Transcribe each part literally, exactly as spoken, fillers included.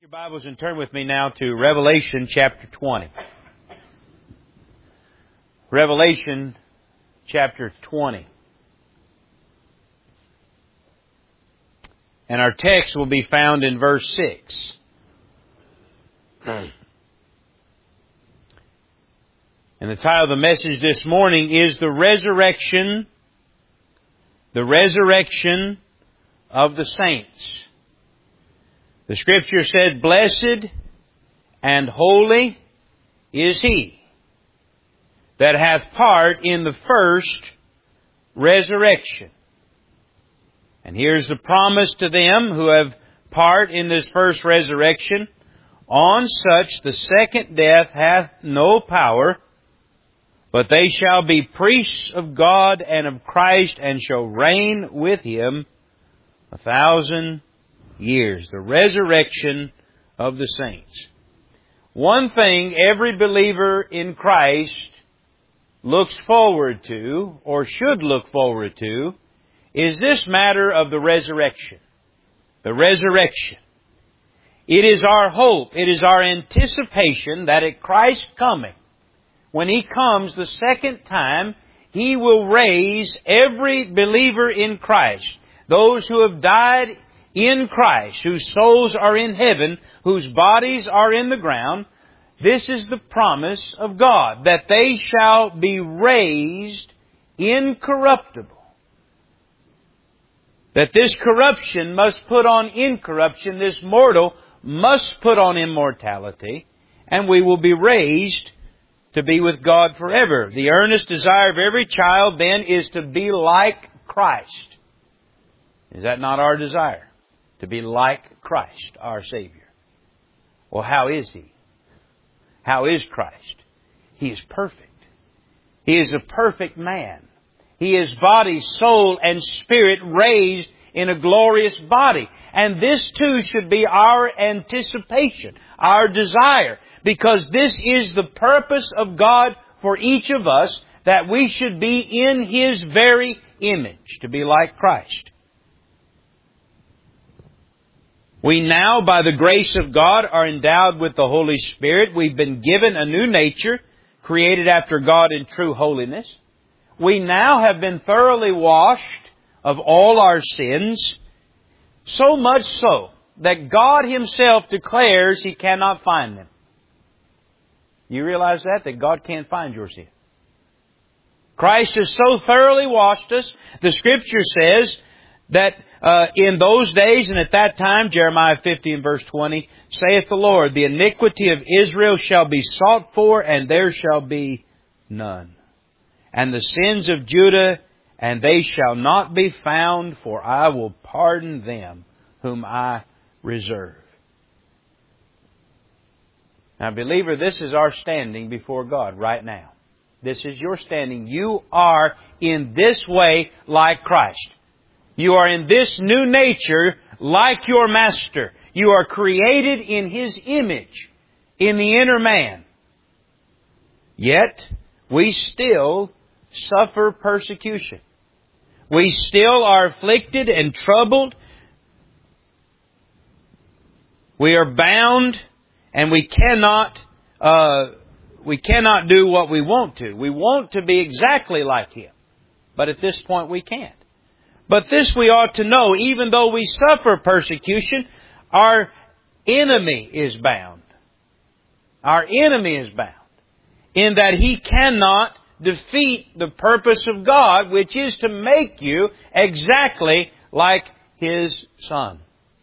Your Bibles and turn with me now to Revelation chapter twenty. Revelation chapter twenty. And our text will be found in verse six. And the title of the message this morning is The Resurrection, the Resurrection of the Saints. The Scripture said, "Blessed and holy is he that hath part in the first resurrection." And here's the promise to them who have part in this first resurrection. "On such the second death hath no power, but they shall be priests of God and of Christ, and shall reign with Him a thousand years." The resurrection of the saints. One thing every believer in Christ looks forward to, or should look forward to, is this matter of the resurrection. The resurrection. It is our hope, it is our anticipation that at Christ's coming, when He comes the second time, He will raise every believer in Christ, those who have died in Christ, whose souls are in heaven, whose bodies are in the ground. This is the promise of God, that they shall be raised incorruptible. That this corruption must put on incorruption, this mortal must put on immortality, and we will be raised to be with God forever. The earnest desire of every child then is to be like Christ. Is that not our desire? To be like Christ, our Savior. Well, how is He? How is Christ? He is perfect. He is a perfect man. He is body, soul, and spirit raised in a glorious body. And this too should be our anticipation, our desire, because this is the purpose of God for each of us, that we should be in His very image, to be like Christ. We now, by the grace of God, are endowed with the Holy Spirit. We've been given a new nature, created after God in true holiness. We now have been thoroughly washed of all our sins, so much so that God Himself declares He cannot find them. You realize that? That God can't find your sin. Christ has so thoroughly washed us. The Scripture says that uh, in those days and at that time, Jeremiah fifty and verse twenty, saith the Lord, "The iniquity of Israel shall be sought for, and there shall be none. And the sins of Judah, and they shall not be found, for I will pardon them whom I reserve." Now, believer, this is our standing before God right now. This is your standing. You are in this way like Christ. You are in this new nature like your Master. You are created in His image, in the inner man. Yet, we still suffer persecution. We still are afflicted and troubled. We are bound, and we cannot, uh, we cannot do what we want to. We want to be exactly like Him, but at this point we can't. But this we ought to know, even though we suffer persecution, our enemy is bound. Our enemy is bound, in that he cannot defeat the purpose of God, which is to make you exactly like His Son.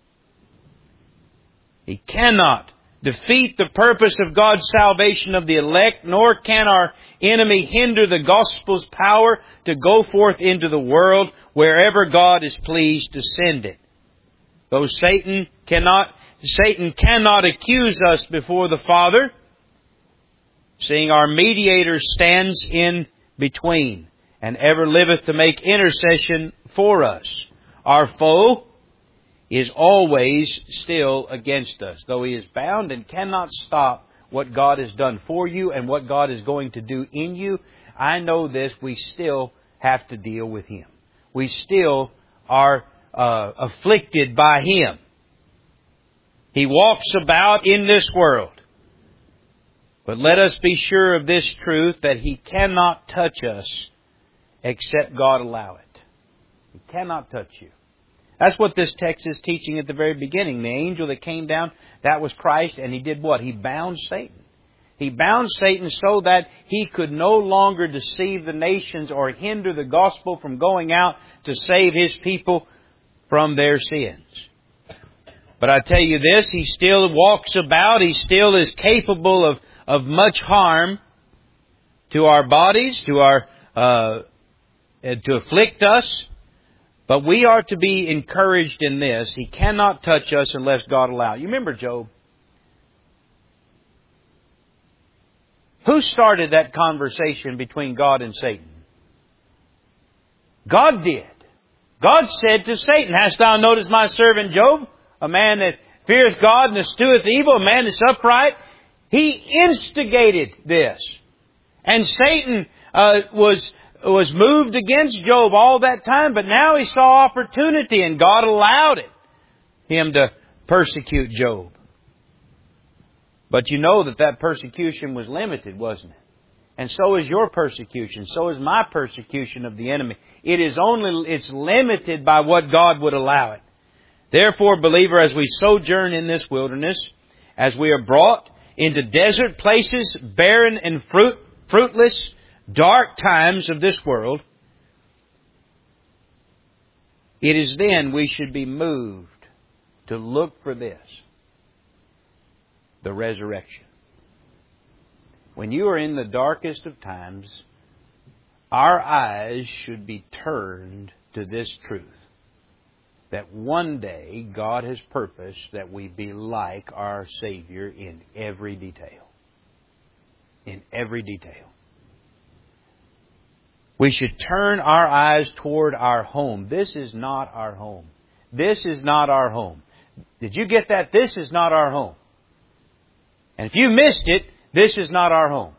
He cannot defeat the purpose of God's salvation of the elect, nor can our enemy hinder the gospel's power to go forth into the world wherever God is pleased to send it. Though Satan cannot, Satan cannot accuse us before the Father, seeing our mediator stands in between, and ever liveth to make intercession for us. Our foe is always still against us, though he is bound and cannot stop what God has done for you and what God is going to do in you. I know this, we still have to deal with him. We still are uh, afflicted by him. He walks about in this world. But let us be sure of this truth, that He cannot touch us except God allow it. He cannot touch you. That's what this text is teaching at the very beginning. The angel that came down, that was Christ, and He did what? He bound Satan. He bound Satan so that he could no longer deceive the nations or hinder the gospel from going out to save His people from their sins. But I tell you this, he still walks about, he still is capable of, of much harm to our bodies, to our uh, to afflict us. But we are to be encouraged in this. He cannot touch us unless God allow. You remember Job? Who started that conversation between God and Satan? God did. God said to Satan, "Hast thou noticed my servant Job? A man that feareth God and escheweth evil, a man that's upright." He instigated this. And Satan uh, was was moved against Job all that time, but now he saw opportunity and God allowed it, him to persecute Job. But you know that that persecution was limited, wasn't it? And so is your persecution. So is my persecution of the enemy. It is only, it's limited by what God would allow it. Therefore, believer, as we sojourn in this wilderness, as we are brought into desert places, barren and fruit, fruitless, dark times of this world, it is then we should be moved to look for this. The resurrection. When you are in the darkest of times, our eyes should be turned to this truth. That one day God has purposed that we be like our Savior in every detail. In every detail. We should turn our eyes toward our home. This is not our home. This is not our home. Did you get that? This is not our home. And if you missed it, this is not our home.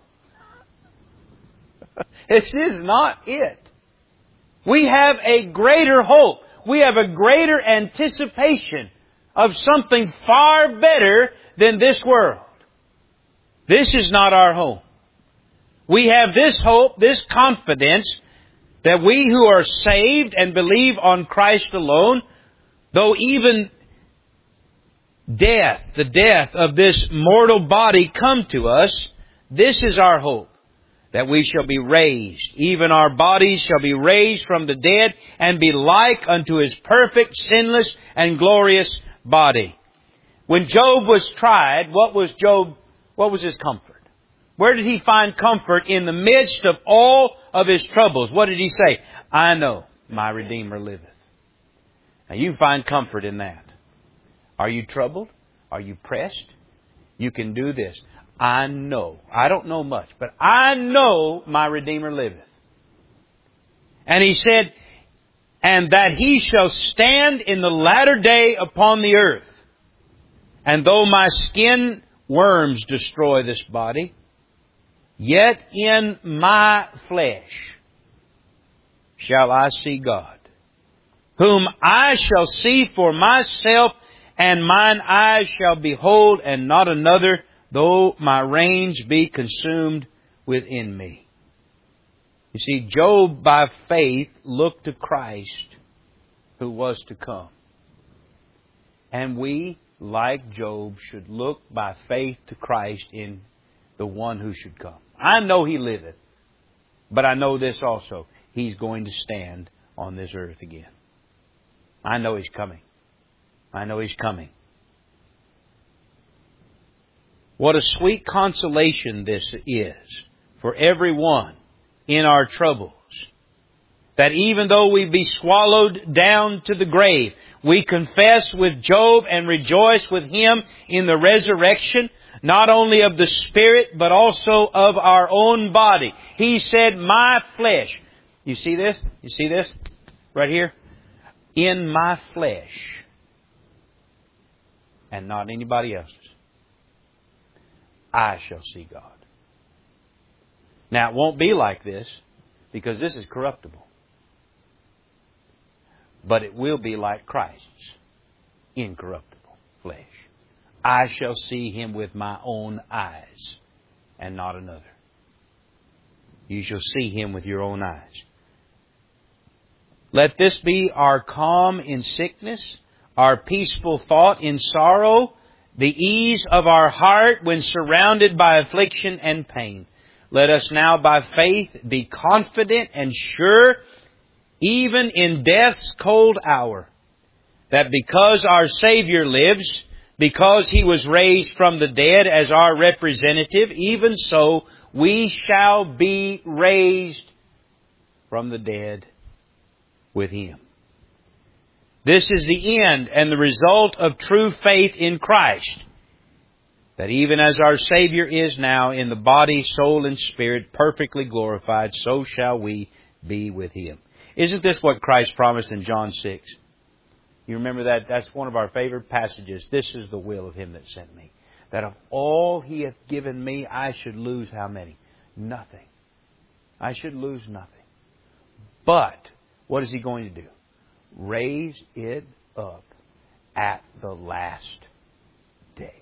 This is not it. We have a greater hope. We have a greater anticipation of something far better than this world. This is not our home. We have this hope, this confidence, that we who are saved and believe on Christ alone, though even death, the death of this mortal body come to us, this is our hope, that we shall be raised. Even our bodies shall be raised from the dead and be like unto His perfect, sinless, and glorious body. When Job was tried, what was Job, what was his comfort? Where did he find comfort in the midst of all of his troubles? What did he say? I know my Redeemer liveth. Now you find comfort in that. Are you troubled? Are you pressed? You can do this. I know. I don't know much, but I know my Redeemer liveth. And he said, and that He shall stand in the latter day upon the earth. And though my skin worms destroy this body, yet in my flesh shall I see God, whom I shall see for myself, and mine eyes shall behold, and not another, though my reins be consumed within me. You see, Job by faith looked to Christ who was to come. And we, like Job, should look by faith to Christ in the one who should come. I know He liveth, but I know this also. He's going to stand on this earth again. I know He's coming. I know He's coming. What a sweet consolation this is for everyone in our troubles. That even though we be swallowed down to the grave, we confess with Job and rejoice with him in the resurrection, not only of the spirit, but also of our own body. He said, my flesh. You see this? You see this? Right here? In my flesh. And not anybody else's. I shall see God. Now, it won't be like this, because this is corruptible. But it will be like Christ's incorruptible flesh. I shall see Him with my own eyes and not another. You shall see Him with your own eyes. Let this be our calm in sickness, our peaceful thought in sorrow, the ease of our heart when surrounded by affliction and pain. Let us now by faith be confident and sure, even in death's cold hour, that because our Savior lives, because He was raised from the dead as our representative, even so we shall be raised from the dead with Him. This is the end and the result of true faith in Christ, that even as our Savior is now in the body, soul, and spirit perfectly glorified, so shall we be with Him. Isn't this what Christ promised in John six? You remember that? That's one of our favorite passages. This is the will of Him that sent me, that of all He hath given me, I should lose how many? Nothing. I should lose nothing. But what is He going to do? Raise it up at the last day.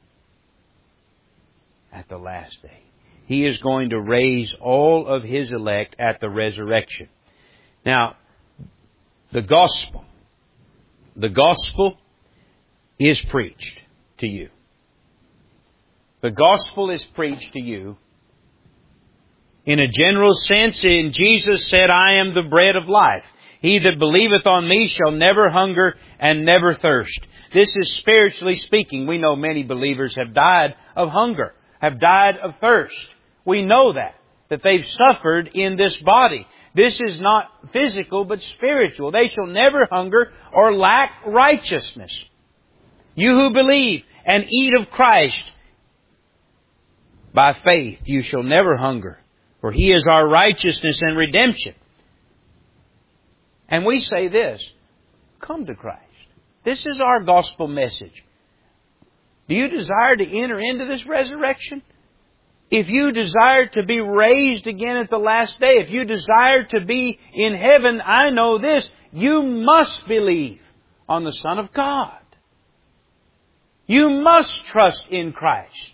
At the last day. He is going to raise all of His elect at the resurrection. Now, the gospel. The gospel is preached to you. The gospel is preached to you. In a general sense, and Jesus said, I am the bread of life. He that believeth on me shall never hunger and never thirst. This is spiritually speaking. We know many believers have died of hunger, have died of thirst. We know that, that they've suffered in this body. This is not physical, but spiritual. They shall never hunger or lack righteousness. You who believe and eat of Christ by faith, you shall never hunger, for He is our righteousness and redemption. And we say this, come to Christ. This is our gospel message. Do you desire to enter into this resurrection? If you desire to be raised again at the last day, if you desire to be in heaven, I know this, you must believe on the Son of God. You must trust in Christ.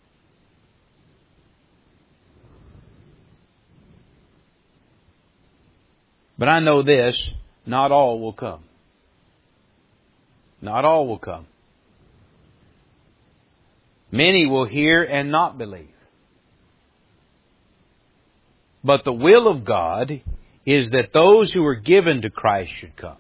But I know this, not all will come. Not all will come. Many will hear and not believe. But the will of God is that those who are given to Christ should come.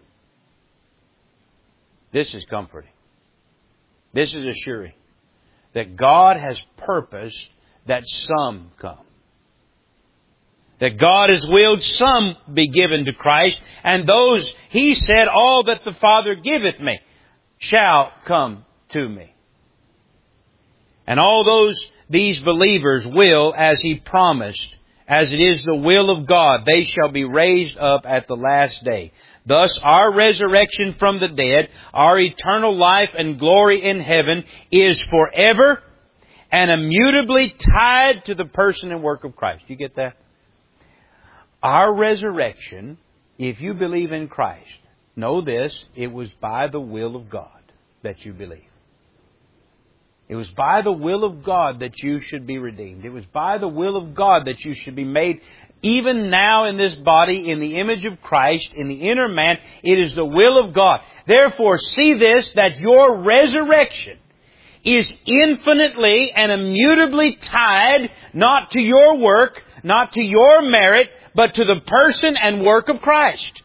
This is comforting. This is assuring that God has purposed that some come. That God has willed some be given to Christ, and those, He said, all that the Father giveth me shall come to me. And all those, these believers will, as He promised, as it is the will of God, they shall be raised up at the last day. Thus, our resurrection from the dead, our eternal life and glory in heaven is forever and immutably tied to the person and work of Christ. You get that? Our resurrection, if you believe in Christ, know this, it was by the will of God that you believe. It was by the will of God that you should be redeemed. It was by the will of God that you should be made, even now in this body, in the image of Christ, in the inner man. It is the will of God. Therefore, see this, that your resurrection is infinitely and immutably tied not to your work, not to your merit, but to the person and work of Christ.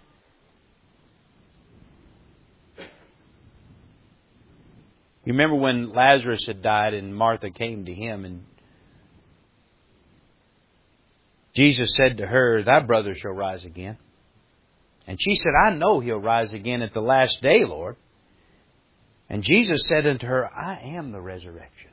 You remember when Lazarus had died and Martha came to Him and Jesus said to her, thy brother shall rise again. And she said, I know he'll rise again at the last day, Lord. And Jesus said unto her, I am the resurrection.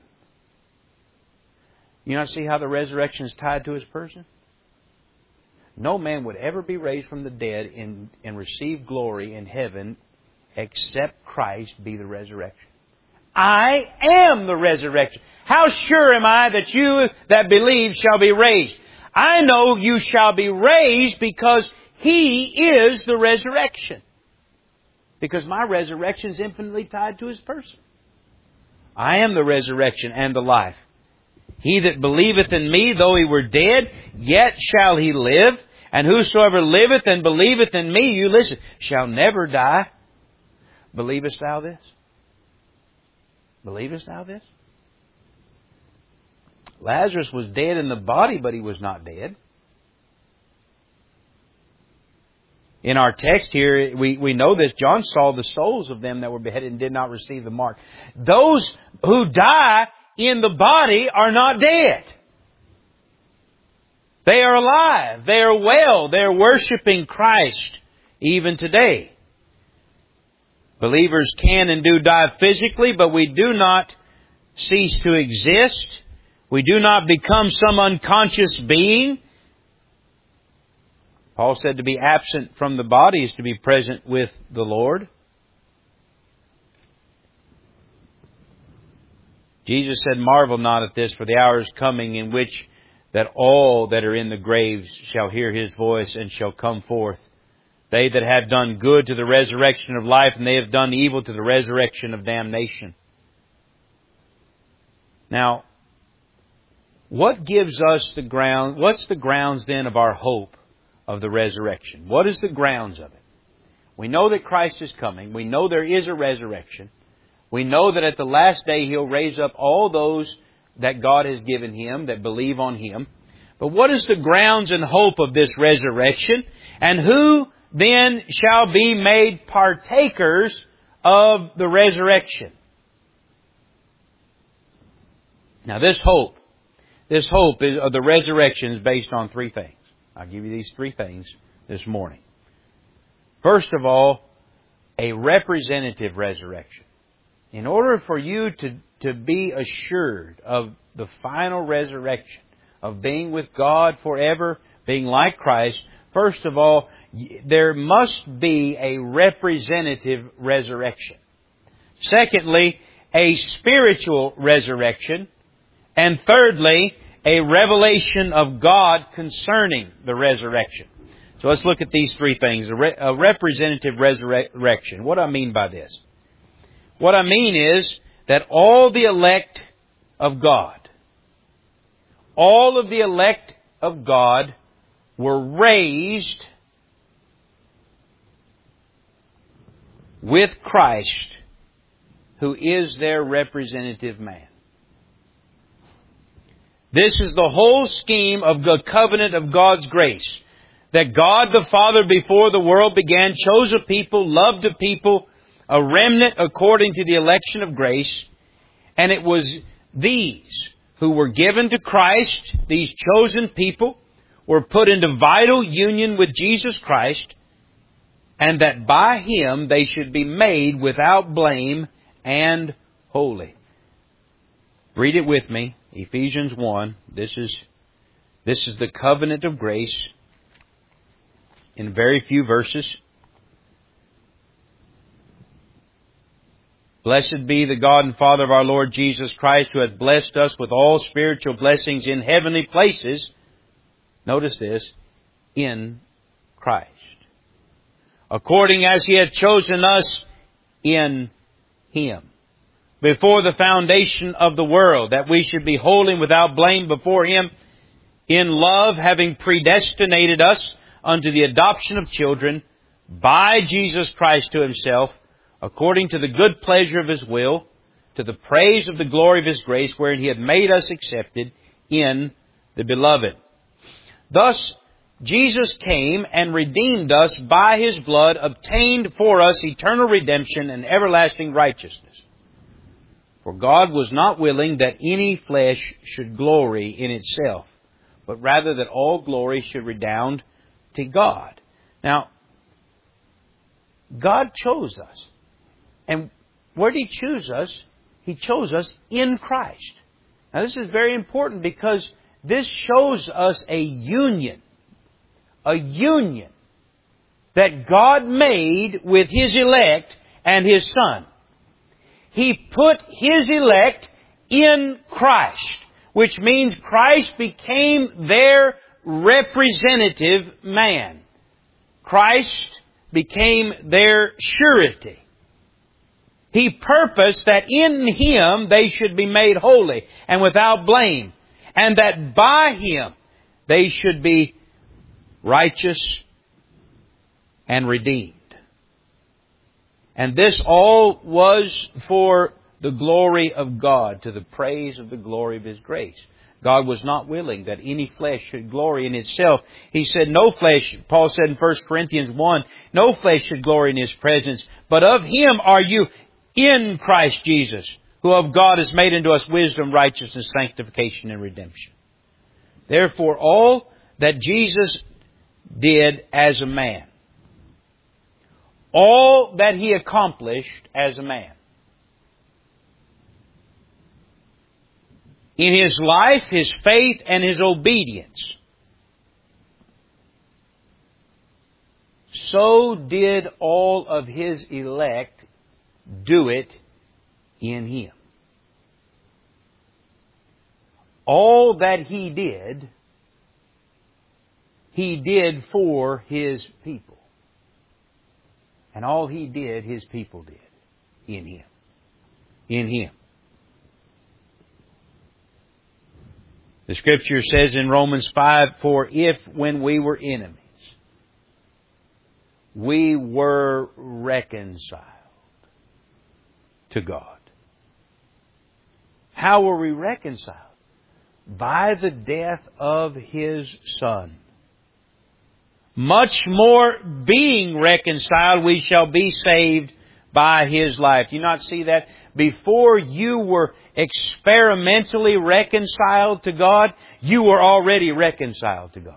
You not see how the resurrection is tied to His person? No man would ever be raised from the dead and, and receive glory in heaven except Christ be the resurrection. I am the resurrection. How sure am I that you that believe shall be raised? I know you shall be raised because He is the resurrection. Because my resurrection is infinitely tied to His person. I am the resurrection and the life. He that believeth in me, though he were dead, yet shall he live. And whosoever liveth and believeth in me, you listen, shall never die. Believest thou this? Believest thou this? Lazarus was dead in the body, but he was not dead. In our text here, we, we know this. John saw the souls of them that were beheaded and did not receive the mark. Those who die in the body are not dead. They are alive. They are well. They are worshiping Christ even today. Believers can and do die physically, but we do not cease to exist. We do not become some unconscious being. Paul said to be absent from the body is to be present with the Lord. Jesus said, marvel not at this, for the hour is coming in which that all that are in the graves shall hear His voice and shall come forth. They that have done good to the resurrection of life, and they have done evil to the resurrection of damnation. Now, what gives us the ground? What's the grounds then of our hope of the resurrection? What is the grounds of it? We know that Christ is coming. We know there is a resurrection. We know that at the last day He'll raise up all those that God has given Him, that believe on Him. But what is the grounds and hope of this resurrection? And who then shall be made partakers of the resurrection? Now this hope, this hope of the resurrection is based on three things. I'll give you these three things this morning. First of all, a representative resurrection. In order for you to, to be assured of the final resurrection, of being with God forever, being like Christ, first of all, there must be a representative resurrection. Secondly, a spiritual resurrection. And thirdly, a revelation of God concerning the resurrection. So let's look at these three things. A, re- a representative resurrection. What do I mean by this? What I mean is that all the elect of God, all of the elect of God were raised with Christ, who is their representative man. This is the whole scheme of the covenant of God's grace. That God the Father before the world began chose a people, loved a people, a remnant according to the election of grace. And it was these who were given to Christ, these chosen people, were put into vital union with Jesus Christ, and that by Him they should be made without blame and holy. Read it with me. Ephesians one. This is, this is the covenant of grace in very few verses. Blessed be the God and Father of our Lord Jesus Christ, who hath blessed us with all spiritual blessings in heavenly places. Notice this, in Christ. According as He hath chosen us in Him, before the foundation of the world, that we should be holy and without blame before Him, in love, having predestinated us unto the adoption of children by Jesus Christ to Himself, according to the good pleasure of His will, to the praise of the glory of His grace, wherein He had made us accepted in the Beloved. Thus, Jesus came and redeemed us by His blood, obtained for us eternal redemption and everlasting righteousness. For God was not willing that any flesh should glory in itself, but rather that all glory should redound to God. Now, God chose us. And where did He choose us? He chose us in Christ. Now, this is very important because this shows us a union. A union that God made with His elect and His Son. He put His elect in Christ, which means Christ became their representative man. Christ became their surety. He purposed that in Him they should be made holy and without blame, and that by Him they should be righteous and redeemed. And this all was for the glory of God, to the praise of the glory of His grace. God was not willing that any flesh should glory in itself. He said, no flesh, Paul said in First Corinthians one, no flesh should glory in His presence, but of Him are you in Christ Jesus, who of God is made unto us wisdom, righteousness, sanctification, and redemption. Therefore, all that Jesus did as a man, all that He accomplished as a man, in His life, His faith, and His obedience, so did all of His elect do it in Him. All that He did, He did for His people. And all He did, His people did in Him. In Him. The Scripture says in Romans five, for if when we were enemies, we were reconciled to God. How were we reconciled? By the death of His Son. Much more being reconciled, we shall be saved by His life. Do you not see that? Before you were experimentally reconciled to God, you were already reconciled to God.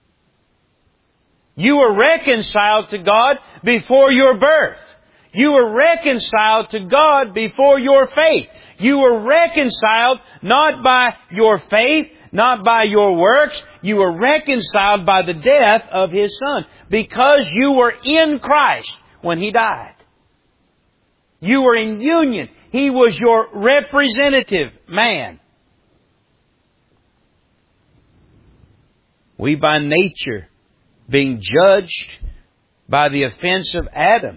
You were reconciled to God before your birth. You were reconciled to God before your faith. You were reconciled not by your faith, not by your works. You were reconciled by the death of His Son, because you were in Christ when He died. You were in union. He was your representative man. We by nature, being judged by the offense of Adam.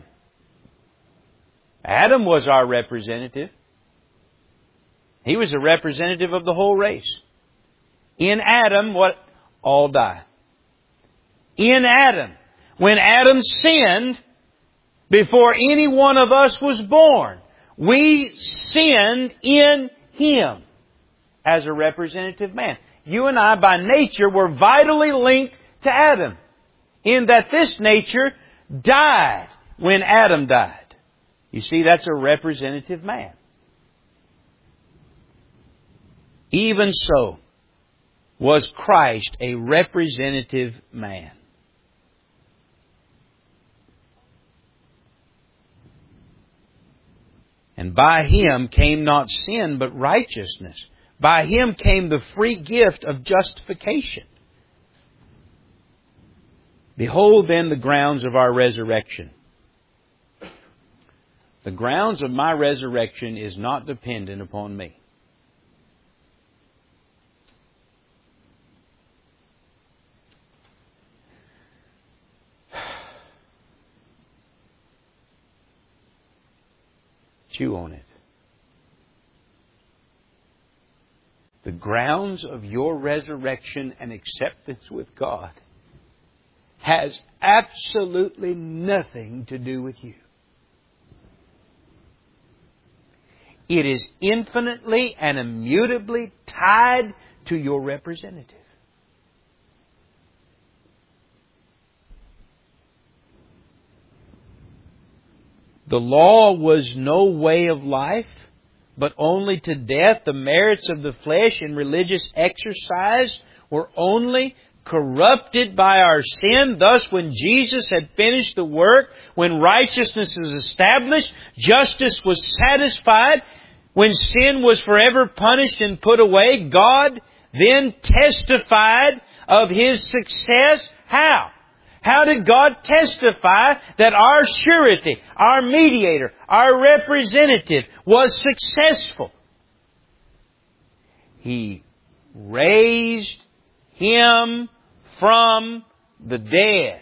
Adam was our representative. He was a representative of the whole race. In Adam, what? All die. In Adam. When Adam sinned, before any one of us was born, we sinned in Him as a representative man. You and I, by nature, were vitally linked to Adam, in that this nature died when Adam died. You see, that's a representative man. Even so was Christ a representative man. And by Him came not sin, but righteousness. By Him came the free gift of justification. Behold then the grounds of our resurrection. The grounds of my resurrection is not dependent upon me. Chew on it. The grounds of your resurrection and acceptance with God has absolutely nothing to do with you. It is infinitely and immutably tied to your representative. The law was no way of life, but only to death. The merits of the flesh in religious exercise were only corrupted by our sin. Thus, when Jesus had finished the work, when righteousness is established, justice was satisfied, when sin was forever punished and put away, God then testified of His success. How? How did God testify that our surety, our mediator, our representative was successful? He raised Him from the dead.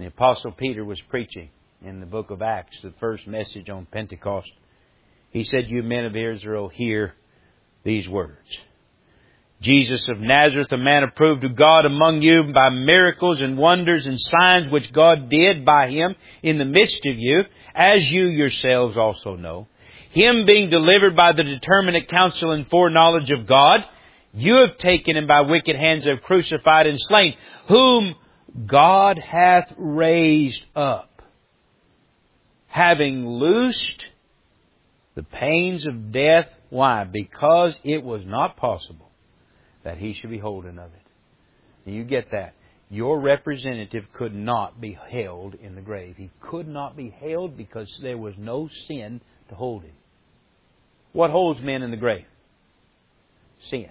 The Apostle Peter was preaching in the book of Acts, the first message on Pentecost. He said, "You men of Israel, hear these words. Jesus of Nazareth, a man approved of God among you by miracles and wonders and signs which God did by Him in the midst of you, as you yourselves also know. Him being delivered by the determinate counsel and foreknowledge of God, you have taken Him by wicked hands, have crucified and slain, whom God hath raised up, having loosed the pains of death." Why? Because it was not possible that He should be holden of it. And you get that. Your representative could not be held in the grave. He could not be held because there was no sin to hold Him. What holds men in the grave? Sin.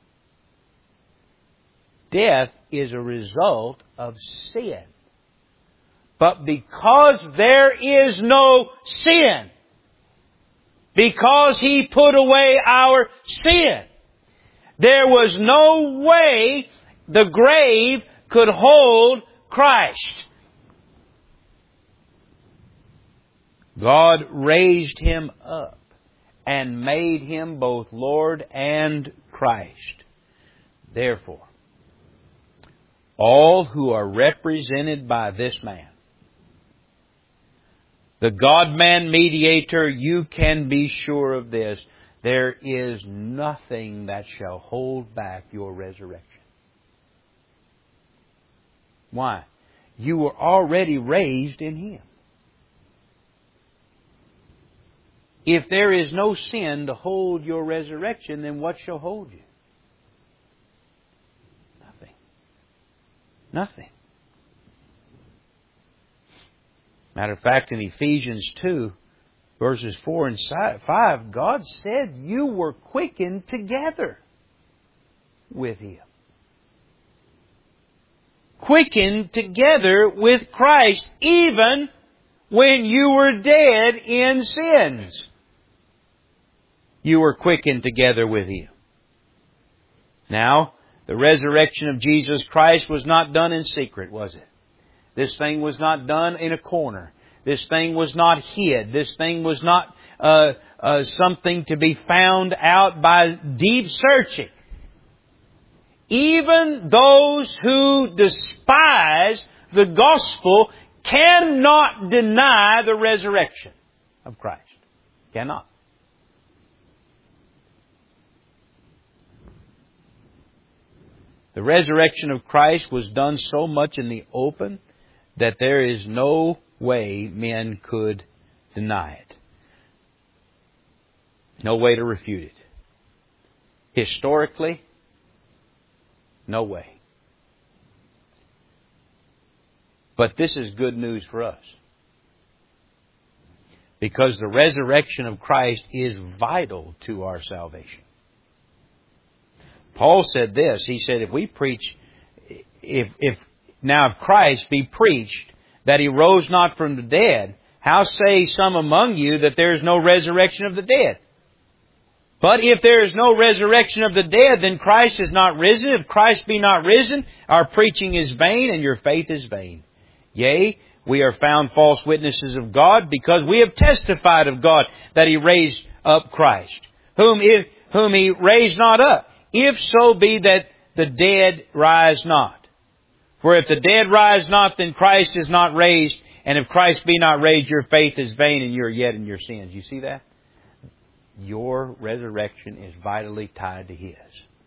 Death is a result of sin. But because there is no sin, because He put away our sin, there was no way the grave could hold Christ. God raised Him up and made Him both Lord and Christ. Therefore, all who are represented by this man, the God-man mediator, you can be sure of this: there is nothing that shall hold back your resurrection. Why? You were already raised in Him. If there is no sin to hold your resurrection, then what shall hold you? Nothing. Nothing. Matter of fact, in Ephesians two, verses four and five, God said you were quickened together with Him. Quickened together with Christ, even when you were dead in sins. You were quickened together with Him. Now, the resurrection of Jesus Christ was not done in secret, was it? This thing was not done in a corner. This thing was not hid. This thing was not uh, uh, something to be found out by deep searching. Even those who despise the gospel cannot deny the resurrection of Christ. Cannot. The resurrection of Christ was done so much in the open that there is no way men could deny it. No way to refute it. Historically, no way. But this is good news for us. Because the resurrection of Christ is vital to our salvation. Paul said this. He said, if we preach, if, if now if Christ be preached that He rose not from the dead, how say some among you that there is no resurrection of the dead? But if there is no resurrection of the dead, then Christ is not risen. If Christ be not risen, our preaching is vain and your faith is vain. Yea, we are found false witnesses of God, because we have testified of God that He raised up Christ, whom, if, whom He raised not up, if so be that the dead rise not. For if the dead rise not, then Christ is not raised. And if Christ be not raised, your faith is vain and you are yet in your sins. You see that? Your resurrection is vitally tied to His.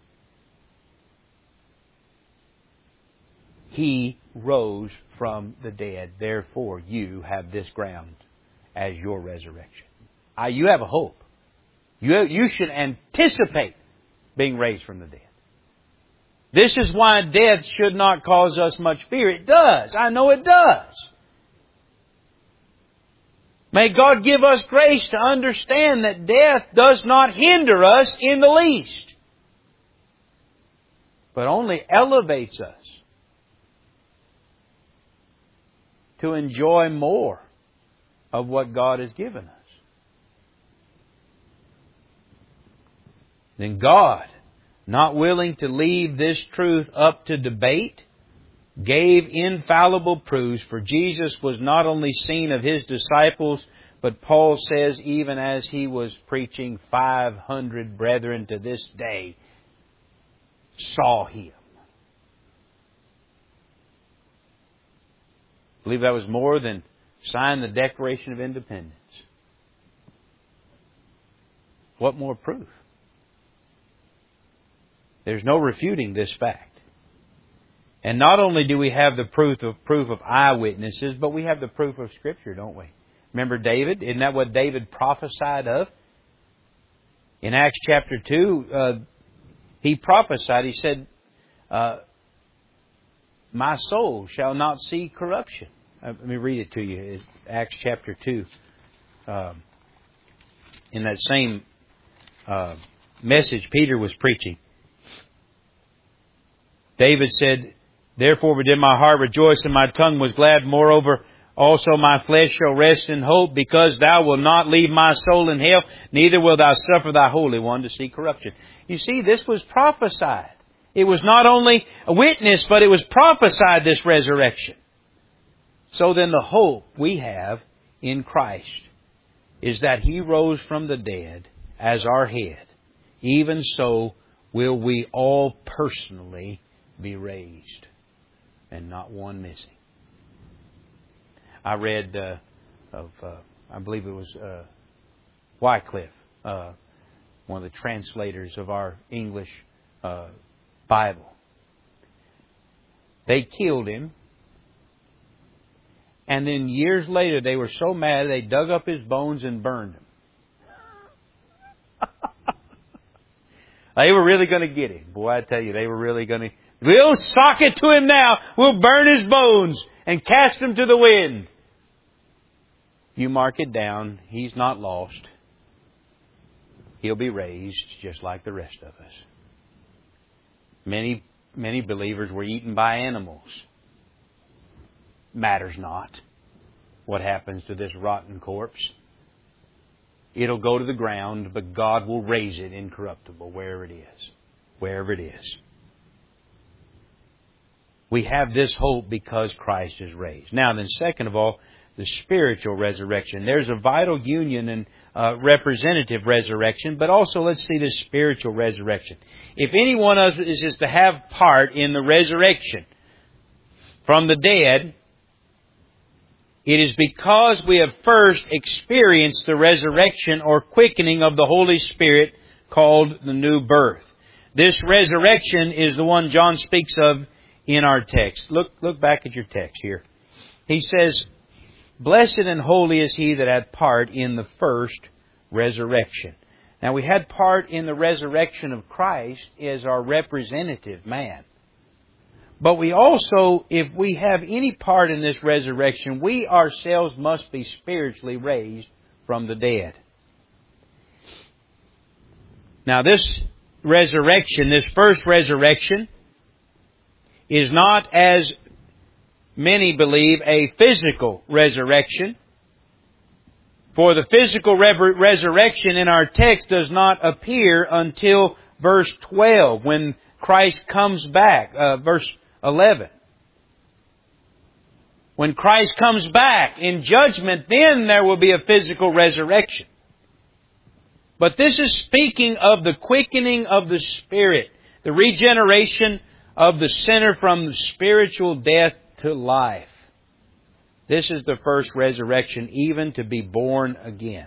He rose from the dead. Therefore, you have this ground as your resurrection. Uh, you have a hope. You, you should anticipate being raised from the dead. This is why death should not cause us much fear. It does. I know it does. May God give us grace to understand that death does not hinder us in the least, but only elevates us to enjoy more of what God has given us. Then God, not willing to leave this truth up to debate, gave infallible proofs, for Jesus was not only seen of His disciples, but Paul says even as He was preaching, five hundred brethren to this day saw Him. I believe that was more than sign the Declaration of Independence. What more proof? There's no refuting this fact. And not only do we have the proof of proof of eyewitnesses, but we have the proof of Scripture, don't we? Remember David? Isn't that what David prophesied of? In Acts chapter two, uh, he prophesied, he said, uh, my soul shall not see corruption. Uh, let me read it to you. It's Acts chapter two. Um, in that same uh, message Peter was preaching. David said, therefore within my heart rejoice, and my tongue was glad. Moreover, also my flesh shall rest in hope, because thou wilt not leave my soul in hell, neither wilt thou suffer thy Holy One to see corruption. You see, this was prophesied. It was not only a witness, but it was prophesied, this resurrection. So then the hope we have in Christ is that He rose from the dead as our head. Even so will we all personally be raised, and not one missing. I read uh, of, uh, I believe it was uh, Wycliffe, uh, one of the translators of our English uh, Bible. They killed him, and then years later they were so mad they dug up his bones and burned him. They were really going to get him. Boy, I tell you, they were really going to... We'll sock it to him now. We'll burn his bones and cast them to the wind. You mark it down. He's not lost. He'll be raised just like the rest of us. Many, many believers were eaten by animals. Matters not what happens to this rotten corpse. It'll go to the ground, but God will raise it incorruptible wherever it is. Wherever it is. We have this hope because Christ is raised. Now then, second of all, the spiritual resurrection. There's a vital union and uh, representative resurrection, but also let's see the spiritual resurrection. If any one of us is to have part in the resurrection from the dead, it is because we have first experienced the resurrection or quickening of the Holy Spirit called the new birth. This resurrection is the one John speaks of in our text. Look, look back at your text here. He says, blessed and holy is he that had part in the first resurrection. Now we had part in the resurrection of Christ as our representative man. But we also, if we have any part in this resurrection, we ourselves must be spiritually raised from the dead. Now this resurrection, this first resurrection, is not, as many believe, a physical resurrection. For the physical re- resurrection in our text does not appear until verse twelve, when Christ comes back. Uh, verse eleven. When Christ comes back in judgment, then there will be a physical resurrection. But this is speaking of the quickening of the Spirit, the regeneration of the sinner from spiritual death to life. This is the first resurrection, even to be born again.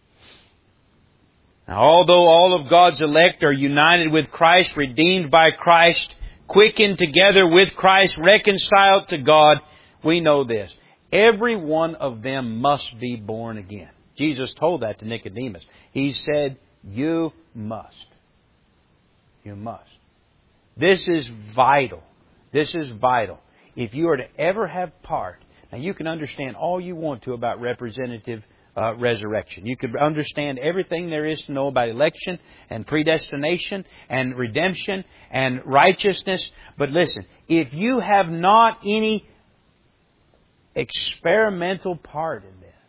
Now, although all of God's elect are united with Christ, redeemed by Christ, quickened together with Christ, reconciled to God, we know this. Every one of them must be born again. Jesus told that to Nicodemus. He said, you must. You must. This is vital. This is vital. If you are to ever have part, now you can understand all you want to about representative uh, resurrection. You can understand everything there is to know about election and predestination and redemption and righteousness. But listen, if you have not any experimental part in this,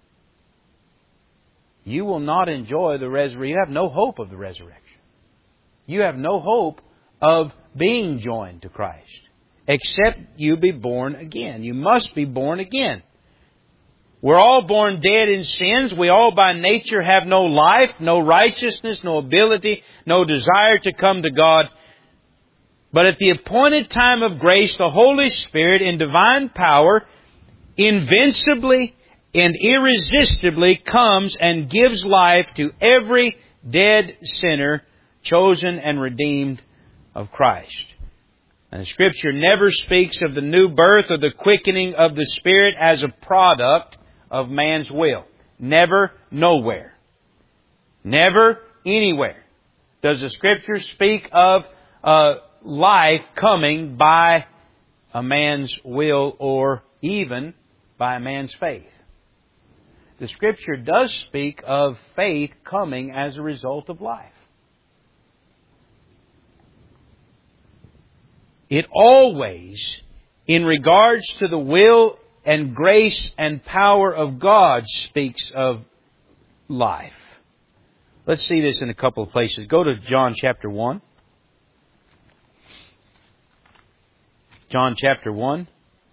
you will not enjoy the resurrection. You have no hope of the resurrection. You have no hope of being joined to Christ. except you be born again. You must be born again. We're all born dead in sins. We all by nature have no life, no righteousness, no ability, no desire to come to God. But at the appointed time of grace, the Holy Spirit in divine power invincibly and irresistibly comes and gives life to every dead sinner chosen and redeemed of Christ. And the Scripture never speaks of the new birth or the quickening of the Spirit as a product of man's will. Never, nowhere. Never, anywhere does the Scripture speak of uh, life coming by a man's will or even by a man's faith. The Scripture does speak of faith coming as a result of life. It always, in regards to the will and grace and power of God, speaks of life. Let's see this in a couple of places. Go to John chapter one. John chapter one.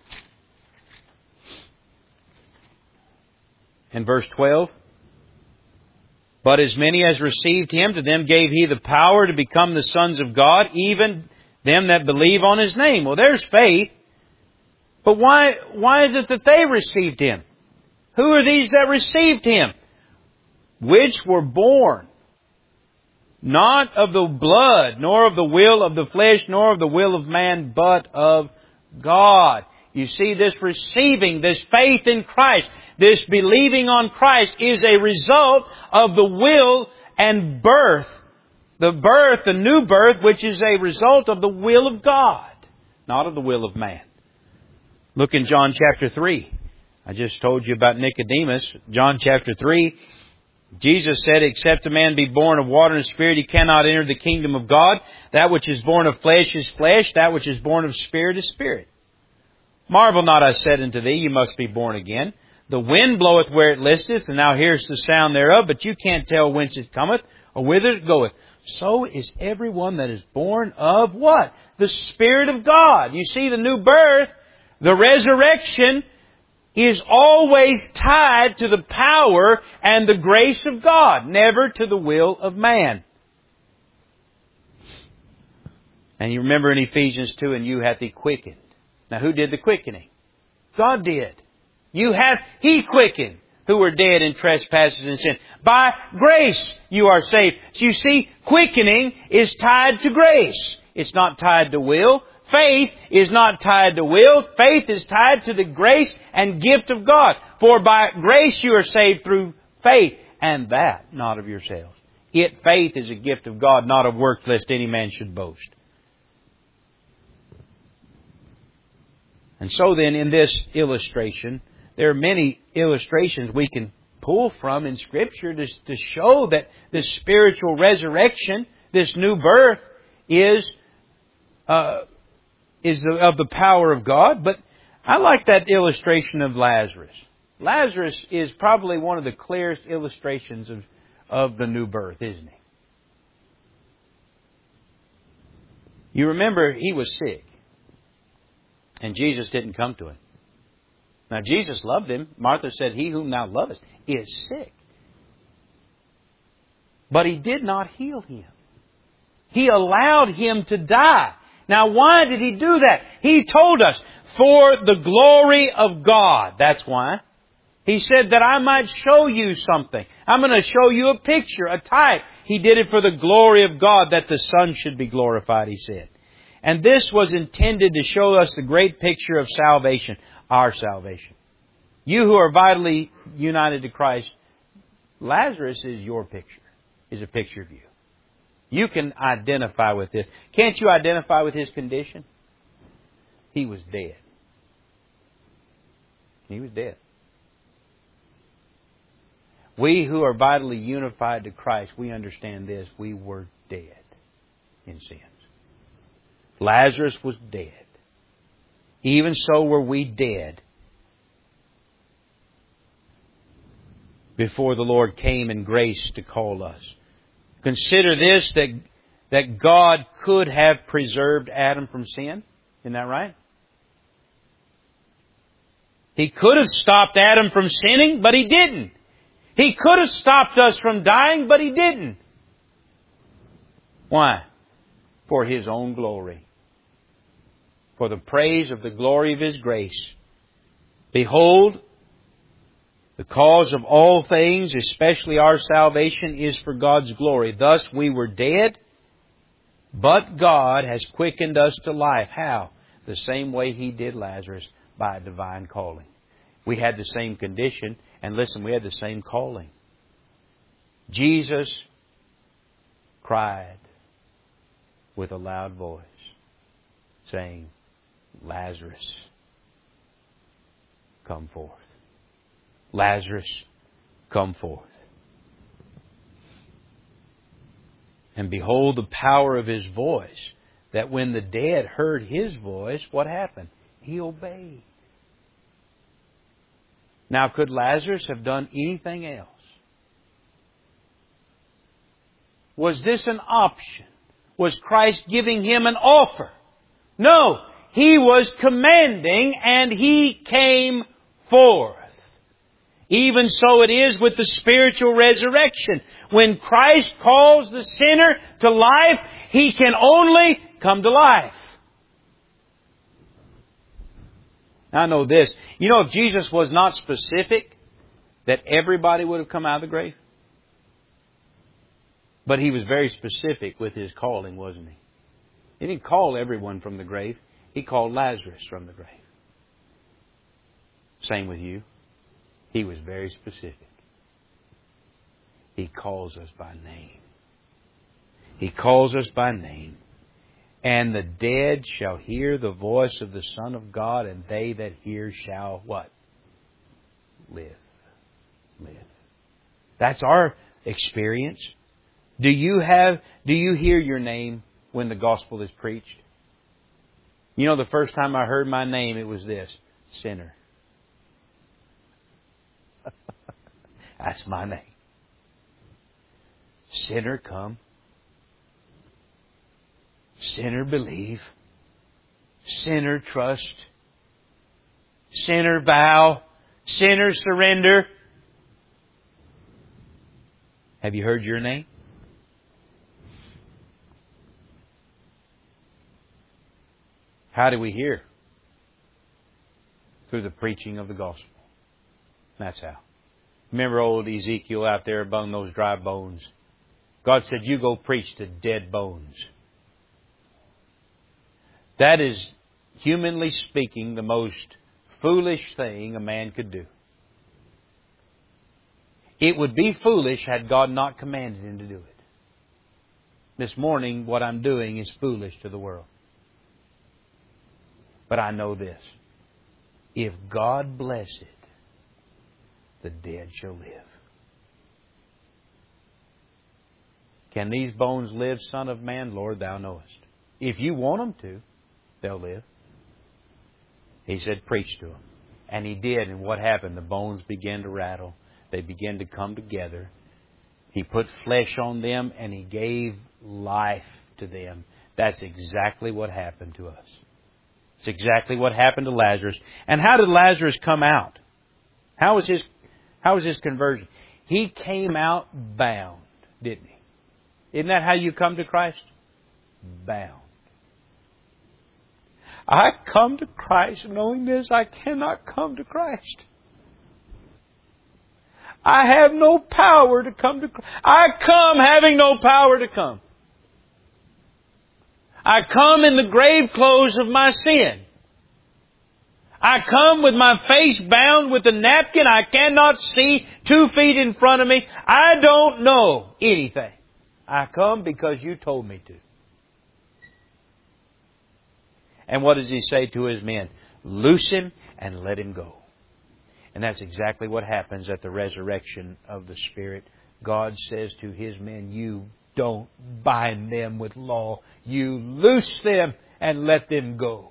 And verse twelve. But as many as received Him, to them gave He the power to become the sons of God, even them that believe on His name. Well, there's faith. But why, why is it that they received Him? Who are these that received Him? Which were born, not of the blood, nor of the will of the flesh, nor of the will of man, but of God. You see, this receiving, this faith in Christ, this believing on Christ is a result of the will and birth. The birth, the new birth, which is a result of the will of God, not of the will of man. Look in John chapter three. I just told you about Nicodemus. John chapter three. Jesus said, except a man be born of water and spirit, he cannot enter the kingdom of God. That which is born of flesh is flesh. That which is born of spirit is spirit. Marvel not, I said unto thee, you must be born again. The wind bloweth where it listeth, and thou hearest the sound thereof, but you can't tell whence it cometh or whither it goeth. So is everyone that is born of what? The Spirit of God. You see, the new birth, the resurrection, is always tied to the power and the grace of God, never to the will of man. And you remember in Ephesians two, and you hath He quickened. Now who did the quickening? God did. You have, He quickened who were dead in trespasses and sin. By grace you are saved. So you see, quickening is tied to grace. It's not tied to will. Faith is not tied to will. Faith is tied to the grace and gift of God. For by grace you are saved through faith, and that not of yourselves. It, faith, is a gift of God, not of works, lest any man should boast. And so then, in this illustration, there are many illustrations we can pull from in Scripture to, to show that this spiritual resurrection, this new birth, is uh, is of the power of God. But I like that illustration of Lazarus. Lazarus is probably one of the clearest illustrations of, of the new birth, isn't he? You remember he was sick, and Jesus didn't come to him. Now, Jesus loved him. Martha said, He whom thou lovest is sick. But He did not heal him. He allowed him to die. Now, why did He do that? He told us, for the glory of God. That's why. He said that I might show you something. I'm going to show you a picture, a type. He did it for the glory of God, that the Son should be glorified, He said. And this was intended to show us the great picture of salvation, our salvation. You who are vitally united to Christ, Lazarus is your picture, is a picture of you. You can identify with this. Can't you identify with his condition? He was dead. He was dead. We who are vitally unified to Christ, we understand this. We were dead in sins. Lazarus was dead. Even so were we dead before the Lord came in grace to call us. Consider this, that, that God could have preserved Adam from sin. Isn't that right? He could have stopped Adam from sinning, but He didn't. He could have stopped us from dying, but He didn't. Why? For His own glory. For the praise of the glory of His grace. Behold, the cause of all things, especially our salvation, is for God's glory. Thus we were dead, but God has quickened us to life. How? The same way He did Lazarus, by a divine calling. We had the same condition, and listen, we had the same calling. Jesus cried with a loud voice, saying, Lazarus, come forth. Lazarus, come forth. And behold the power of His voice, that when the dead heard His voice, what happened? He obeyed. Now, could Lazarus have done anything else? Was this an option? Was Christ giving him an offer? No. He was commanding, and He came forth. Even so it is with the spiritual resurrection. When Christ calls the sinner to life, he can only come to life. I know this. You know, if Jesus was not specific, that everybody would have come out of the grave. But He was very specific with His calling, wasn't He? He didn't call everyone from the grave. He called Lazarus from the grave. Same with you. He was very specific. He calls us by name. He calls us by name. And the dead shall hear the voice of the Son of God, and they that hear shall what? Live. Live. That's our experience. Do you have, do you hear your name when the gospel is preached? You know, the first time I heard my name, it was this: sinner. That's my name. Sinner, come. Sinner, believe. Sinner, trust. Sinner, bow. Sinner, surrender. Have you heard your name? How do we hear? Through the preaching of the gospel. That's how. Remember old Ezekiel out there among those dry bones? God said, you go preach to dead bones. That is, humanly speaking, the most foolish thing a man could do. It would be foolish had God not commanded him to do it. This morning, what I'm doing is foolish to the world. But I know this. If God bless it, the dead shall live. Can these bones live, Son of Man? Lord, Thou knowest. If you want them to, they'll live. He said, preach to them. And He did. And what happened? The bones began to rattle. They began to come together. He put flesh on them and He gave life to them. That's exactly what happened to us. It's exactly what happened to Lazarus. And how did Lazarus come out? How was his, how was his conversion? He came out bound, didn't he? Isn't that how you come to Christ? Bound. I come to Christ knowing this, I cannot come to Christ. I have no power to come to Christ. I come having no power to come. I come in the grave clothes of my sin. I come with my face bound with a napkin. I cannot see two feet in front of me. I don't know anything. I come because you told me to. And what does He say to His men? Loose him and let him go. And that's exactly what happens at the resurrection of the Spirit. God says to His men, you don't bind them with law. You loose them and let them go.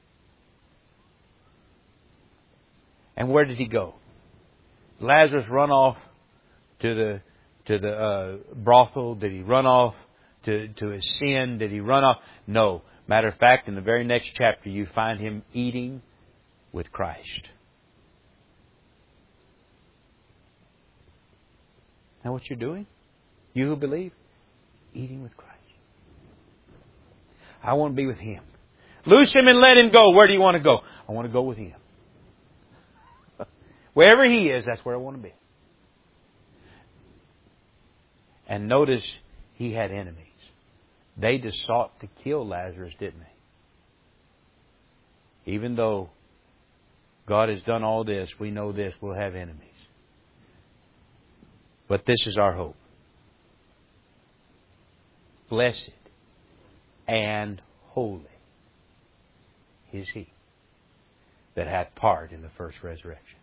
And where did he go? Lazarus run off to the to the uh, brothel? Did he run off to, to his sin? Did he run off? No. Matter of fact, in the very next chapter, you find him eating with Christ. Now what you're doing? You who believe? Eating with Christ. I want to be with Him. Loose Him and let Him go. Where do you want to go? I want to go with Him. Wherever He is, that's where I want to be. And notice He had enemies. They just sought to kill Lazarus, didn't they? Even though God has done all this, we know this, we'll have enemies. But this is our hope. Blessed and holy is He that hath part in the first resurrection,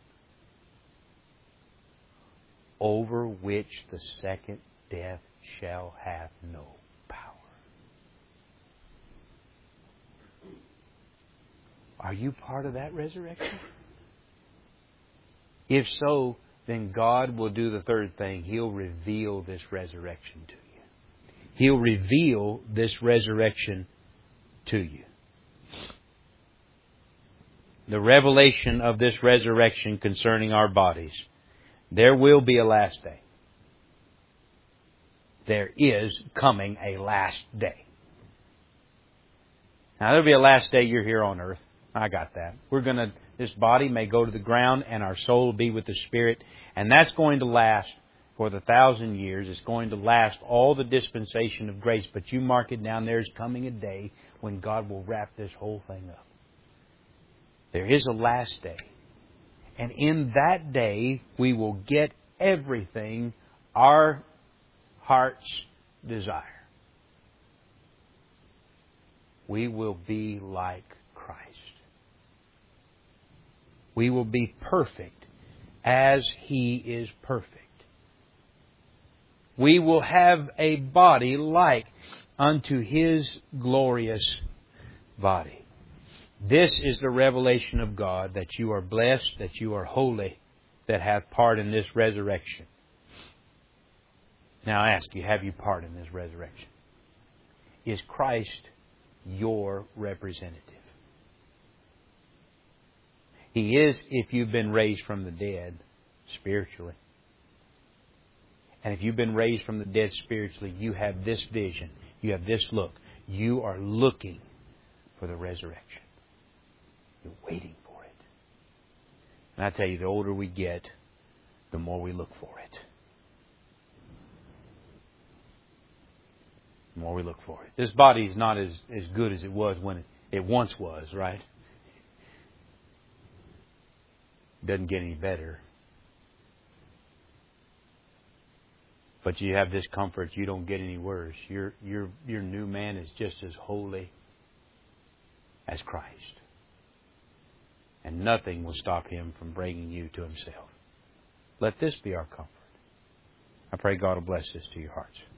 over which the second death shall have no power. Are you part of that resurrection? If so, then God will do the third thing. He'll reveal this resurrection to you. He'll reveal this resurrection to you. The revelation of this resurrection concerning our bodies. There will be a last day. There is coming a last day. Now there'll be a last day you're here on earth. I got that. We're going to, this body may go to the ground and our soul will be with the Spirit. And that's going to last for the thousand years. It's going to last all the dispensation of grace. But you mark it down, there's coming a day when God will wrap this whole thing up. There is a last day. And in that day, we will get everything our hearts desire. We will be like Christ. We will be perfect as He is perfect. We will have a body like unto His glorious body. This is the revelation of God, that you are blessed, that you are holy, that have part in this resurrection. Now I ask you, have you part in this resurrection? Is Christ your representative? He is if you've been raised from the dead spiritually. And if you've been raised from the dead spiritually, you have this vision. You have this look. You are looking for the resurrection. You're waiting for it. And I tell you, the older we get, the more we look for it. The more we look for it. This body is not as, as good as it was when it, it once was, right? It doesn't get any better. But you have this comfort, you don't get any worse. Your, your, your new man is just as holy as Christ. And nothing will stop Him from bringing you to Himself. Let this be our comfort. I pray God will bless this to your hearts.